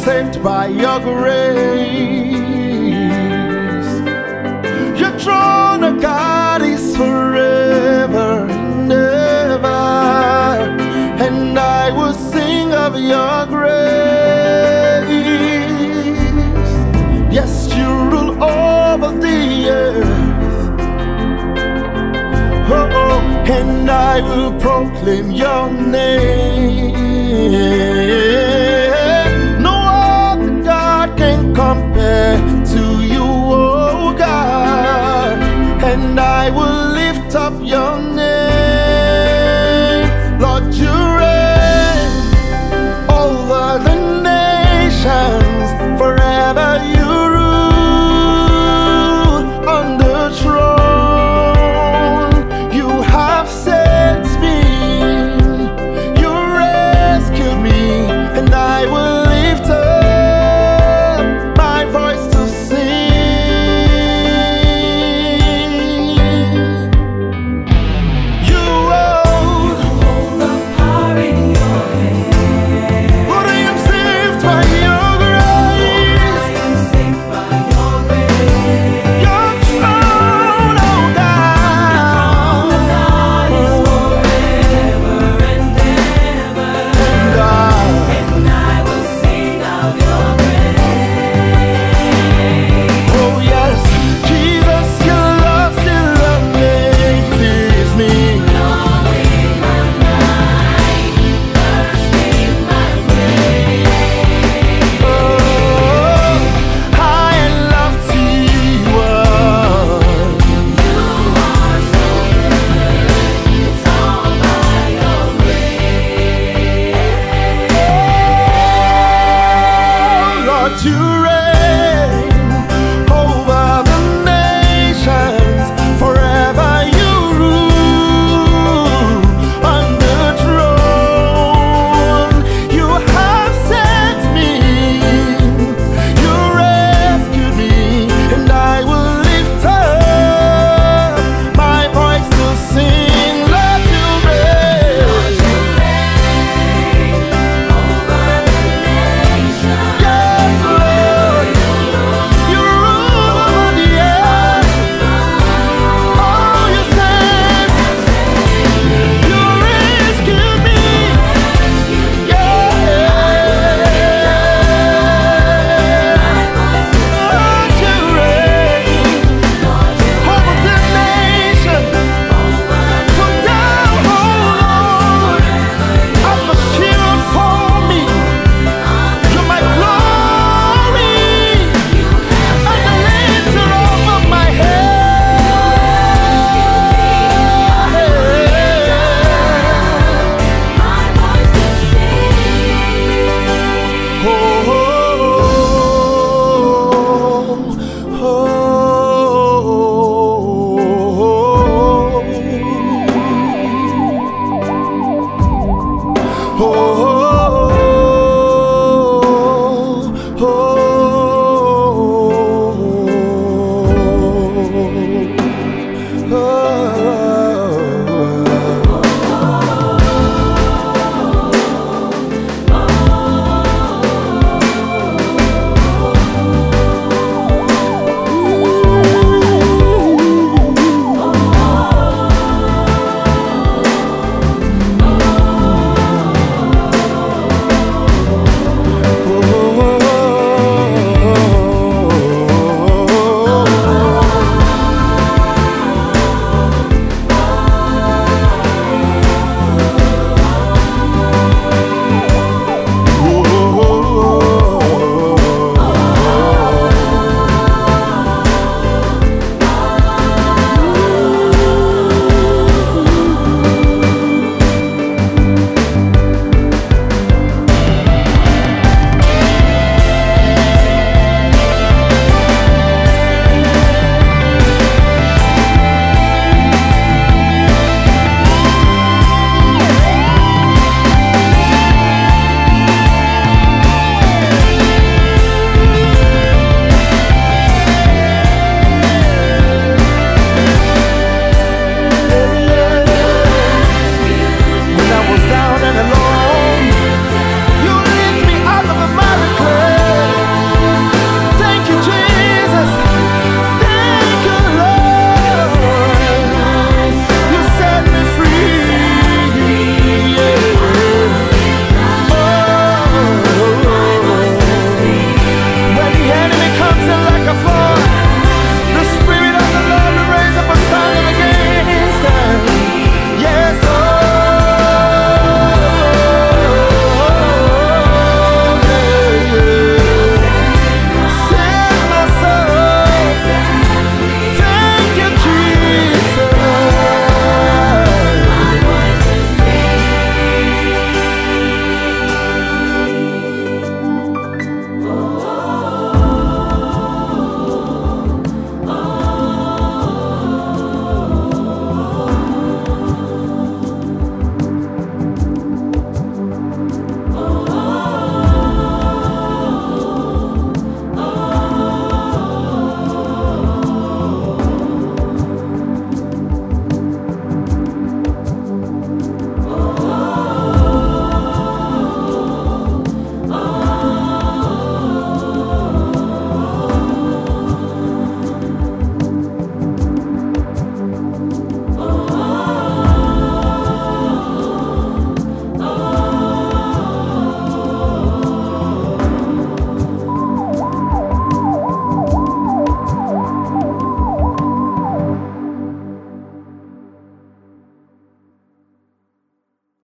saved by your grace. Your throne, oh God, is forever and ever, and I will sing of your grace. Yes, you rule over the earth, oh, and I will proclaim your name. No other God can compare to you, oh God, and I will lift up your name. Lord, you reign over the nations, forever you rule on the throne. You have saved me, you rescued me, and I will lift up my voice to sing. You hold the power in your hand. but I am saved by your grace. I am saved by your grace. Your throne, oh God, God is forever and ever, and and I will sing of your grace. oh yes, Jesus, your love still amazes me. Knowing my mind, thirsting my grace. Oh, I love to You are so good, it's all by your grace. Lord, you reign over the nations, forever you rule on the throne. You have set me, you rescued me, and I will lift up my voice to sing. Lord, you reign. Yes, Lord, you rule over the earth. Oh, you saved, you rescued me. Yeah, Lord, you reign over the nation. So thou, oh Lord, art the shield for me. You're my glory and the lifter of my head. Oh, oh, oh, oh.